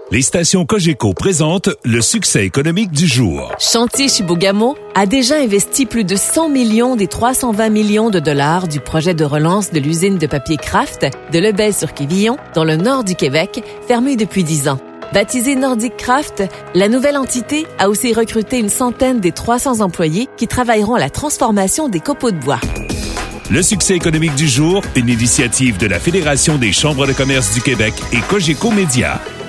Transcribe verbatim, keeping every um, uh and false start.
Les stations Cogeco présentent le succès économique du jour. Chantier Chibougamau a déjà investi plus de cent millions des trois cent vingt millions de dollars du projet de relance de l'usine de papier Kraft de Lebel-sur-Quévillon, dans le nord du Québec, fermée depuis dix ans. Baptisée Nordic Kraft, la nouvelle entité a aussi recruté une centaine des trois cents employés qui travailleront à la transformation des copeaux de bois. Le succès économique du jour, une initiative de la Fédération des chambres de commerce du Québec et Cogeco Média.